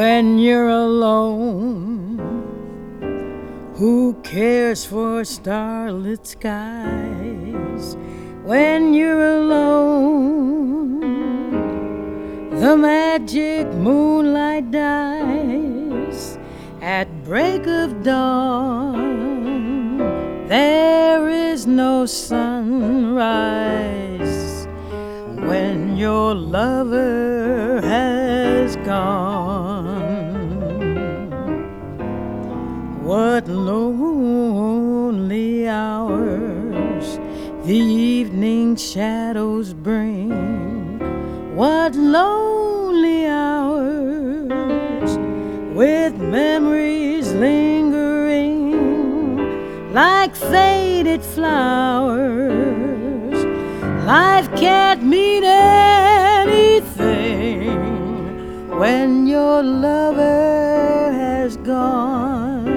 when you're alone. Who cares for starlit skies when you're alone? The magic moonlight dies at break of dawn. There is no sunrise when your lover has gone. What lonely hours the evening shadows bring. What lonely hours with memories lingering like faded flowers. Life can't mean anything when your lover has gone.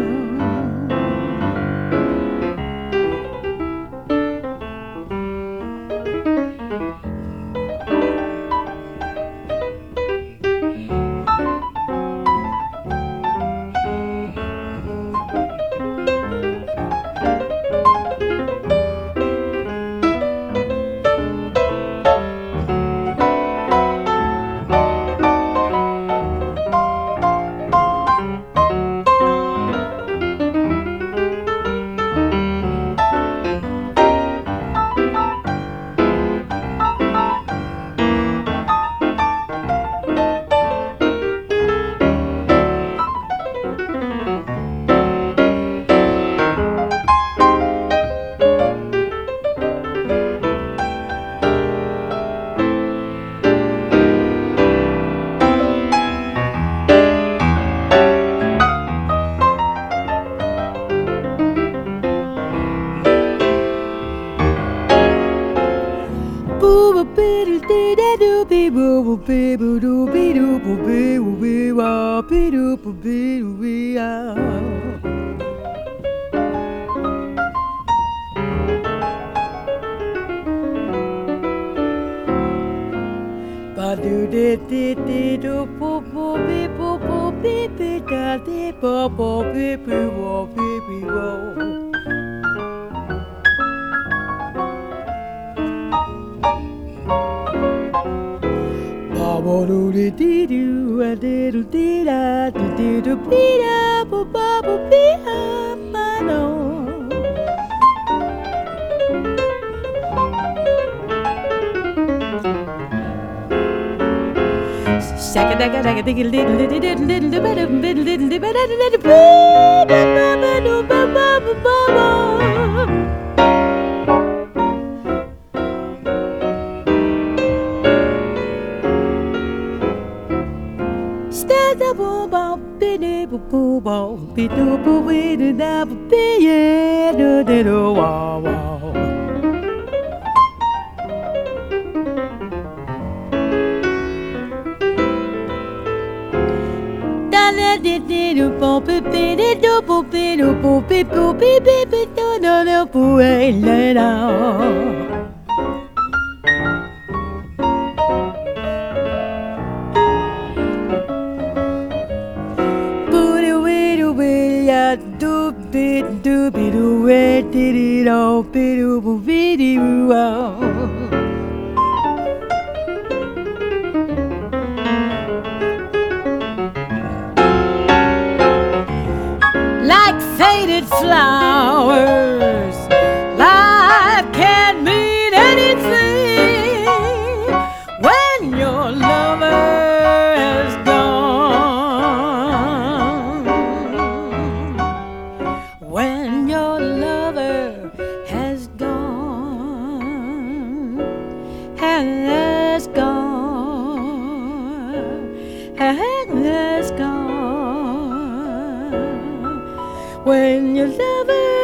Like faded flowers, life can't mean anything when your lover has gone. When your lover has gone, has gone, has gone. When your lover